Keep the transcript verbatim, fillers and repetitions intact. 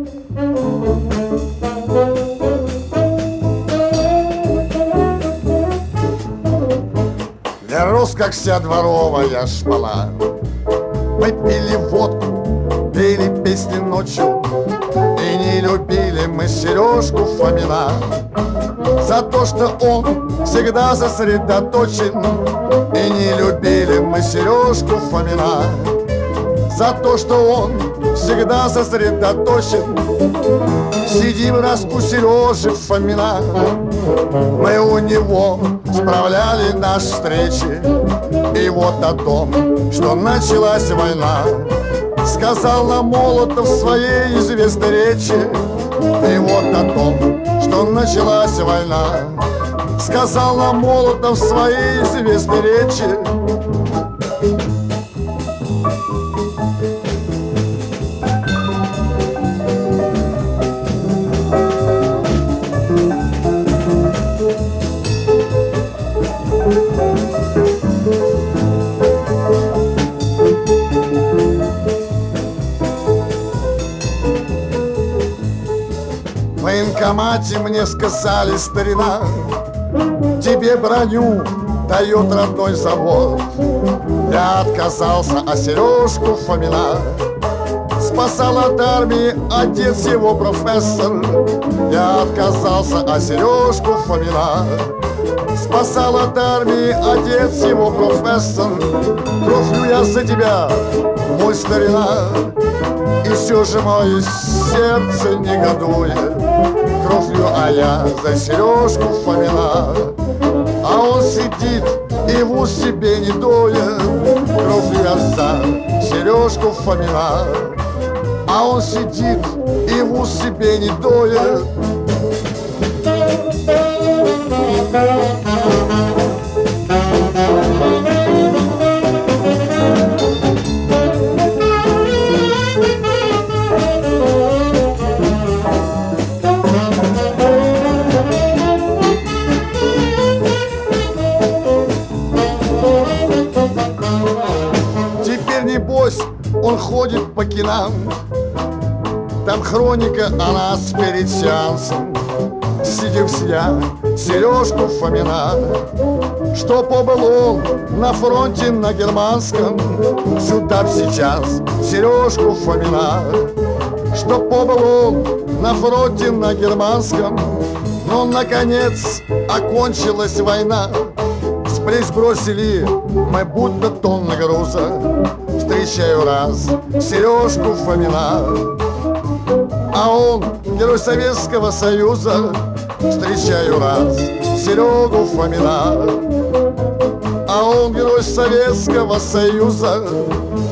Я рос, как вся дворовая шпала. Мы пили водку, пели песни ночью, и не любили мы Сережку Фомина за то, что он всегда сосредоточен. И не любили мы Сережку Фомина за то, что он всегда сосредоточен. Сидим раз у Сережи Фомина, мы у него справляли наши встречи. И вот о том, что началась война, сказал нам Молотов в своей известной речи. И вот о том, что началась война, сказал нам Молотов в своей известной речи. В военкомате мне сказали: старина, тебе броню дает родной завод. Я отказался, а Сережку Фомина спасал от армии отец его профессор. Я отказался, а Сережку Фомина спасал от армии отец его профессор. Кровью я за тебя, мой старина, и все же мое сердце негодует. Кровью, а я за Сережку Фомина, а он сидит и в ус себе не дует. Кровью я за Сережку Фомина, а он сидит и в ус себе не дует. Теперь, небось, он ходит по кинам, там хроника о нас перед сеансом. Сидим я, Сережку Фомина, что побыл он на фронте на германском. Сюда б сейчас Сережку Фомина, что побыл он на фронте на германском. Но, наконец, окончилась война, с плеч бросили мы будто тонны груза. Встречаю раз Сережку Фомина, а он герой Советского Союза. Встречаю раз Серегу Фомина, а он герой Советского Союза.